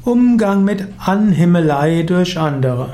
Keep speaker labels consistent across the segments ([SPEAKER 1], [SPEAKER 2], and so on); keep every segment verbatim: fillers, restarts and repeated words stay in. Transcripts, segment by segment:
[SPEAKER 1] Umgang mit Anhimmelei durch andere.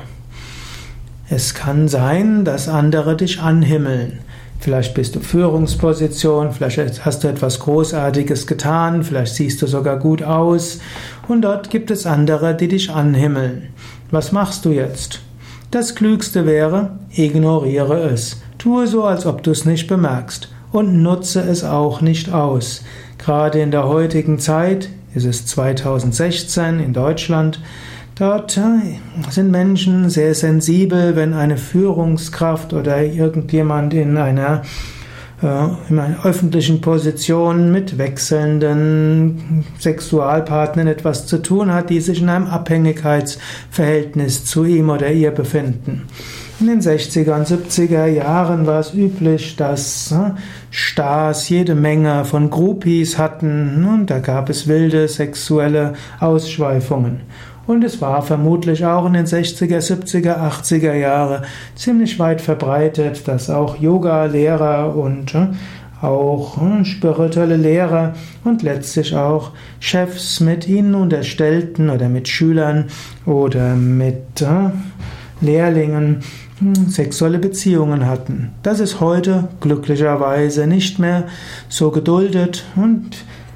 [SPEAKER 1] Es kann sein, dass andere dich anhimmeln. Vielleicht bist du Führungsposition, vielleicht hast du etwas Großartiges getan, vielleicht siehst du sogar gut aus und dort gibt es andere, die dich anhimmeln. Was machst du jetzt? Das Klügste wäre, ignoriere es. Tue so, als ob du es nicht bemerkst und nutze es auch nicht aus. Gerade in der heutigen Zeit, ist es zweitausendsechzehn in Deutschland, dort sind Menschen sehr sensibel, wenn eine Führungskraft oder irgendjemand in einer, äh, in einer öffentlichen Position mit wechselnden Sexualpartnern etwas zu tun hat, die sich in einem Abhängigkeitsverhältnis zu ihm oder ihr befinden. In den sechziger und siebziger Jahren war es üblich, dass äh, Stars jede Menge von Groupies hatten und da gab es wilde sexuelle Ausschweifungen. Und es war vermutlich auch in den sechziger, siebziger, achtziger Jahre ziemlich weit verbreitet, dass auch Yoga-Lehrer und äh, auch äh, spirituelle Lehrer und letztlich auch Chefs mit ihnen Unterstellten oder mit Schülern oder mit äh, Lehrlingen sexuelle Beziehungen hatten. Das ist heute glücklicherweise nicht mehr so geduldet und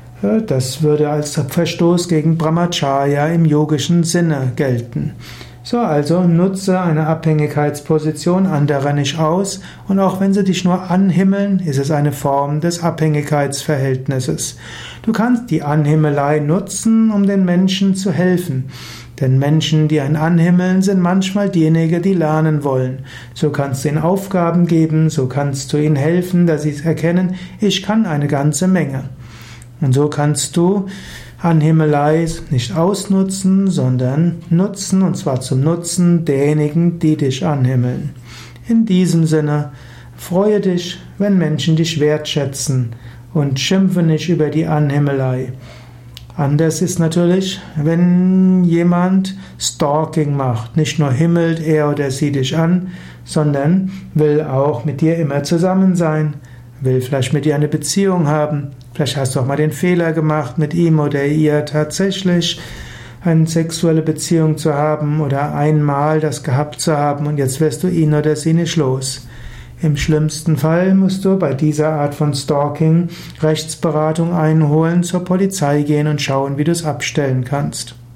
[SPEAKER 1] das würde als Verstoß gegen Brahmacharya im yogischen Sinne gelten. So, also nutze eine Abhängigkeitsposition anderer nicht aus und auch wenn sie dich nur anhimmeln, ist es eine Form des Abhängigkeitsverhältnisses. Du kannst die Anhimmelei nutzen, um den Menschen zu helfen. Denn Menschen, die einen anhimmeln, sind manchmal diejenigen, die lernen wollen. So kannst du ihnen Aufgaben geben, so kannst du ihnen helfen, dass sie erkennen, ich kann eine ganze Menge. Und so kannst du Anhimmelei nicht ausnutzen, sondern nutzen, und zwar zum Nutzen derjenigen, die dich anhimmeln. In diesem Sinne, freue dich, wenn Menschen dich wertschätzen und schimpfe nicht über die Anhimmelei. Anders ist natürlich, wenn jemand Stalking macht, nicht nur himmelt er oder sie dich an, sondern will auch mit dir immer zusammen sein, will vielleicht mit dir eine Beziehung haben, vielleicht hast du auch mal den Fehler gemacht, mit ihm oder ihr tatsächlich eine sexuelle Beziehung zu haben oder einmal das gehabt zu haben und jetzt wirst du ihn oder sie nicht los. Im schlimmsten Fall musst du bei dieser Art von Stalking Rechtsberatung einholen, zur Polizei gehen und schauen, wie du es abstellen kannst.